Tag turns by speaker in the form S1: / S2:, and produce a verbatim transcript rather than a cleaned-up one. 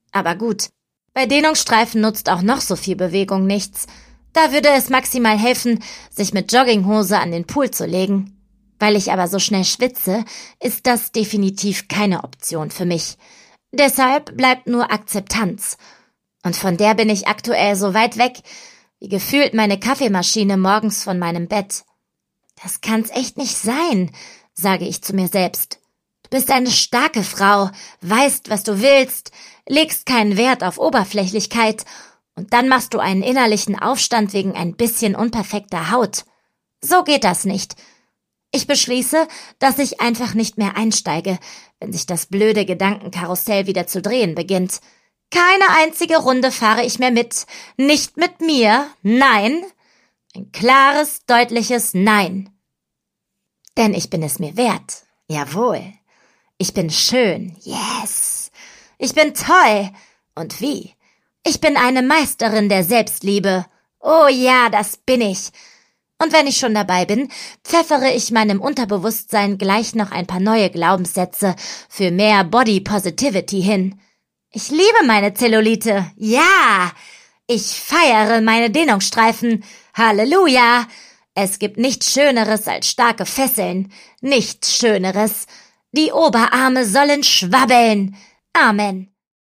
S1: Aber gut, bei Dehnungsstreifen nutzt auch noch so viel Bewegung nichts. Da würde es maximal helfen, sich mit Jogginghose an den Pool zu legen. Weil ich aber so schnell schwitze, ist das definitiv keine Option für mich. Deshalb bleibt nur Akzeptanz. Und von der bin ich aktuell so weit weg, wie gefühlt meine Kaffeemaschine morgens von meinem Bett. Das kann's echt nicht sein, sage ich zu mir selbst. Du bist eine starke Frau, weißt, was du willst, legst keinen Wert auf Oberflächlichkeit und dann machst du einen innerlichen Aufstand wegen ein bisschen unperfekter Haut. So geht das nicht. Ich beschließe, dass ich einfach nicht mehr einsteige, wenn sich das blöde Gedankenkarussell wieder zu drehen beginnt. Keine einzige Runde fahre ich mehr mit. Nicht mit mir. Nein. Ein klares, deutliches Nein. Denn ich bin es mir wert. Jawohl. Ich bin schön. Yes. Ich bin toll. Und wie? Ich bin eine Meisterin der Selbstliebe. Oh ja, das bin ich. Und wenn ich schon dabei bin, pfeffere ich meinem Unterbewusstsein gleich noch ein paar neue Glaubenssätze für mehr Body Positivity hin. Ich liebe meine Zellulite. Ja! Ich feiere meine Dehnungsstreifen. Halleluja! Es gibt nichts Schöneres als starke Fesseln. Nichts Schöneres. Die Oberarme sollen schwabbeln. Amen.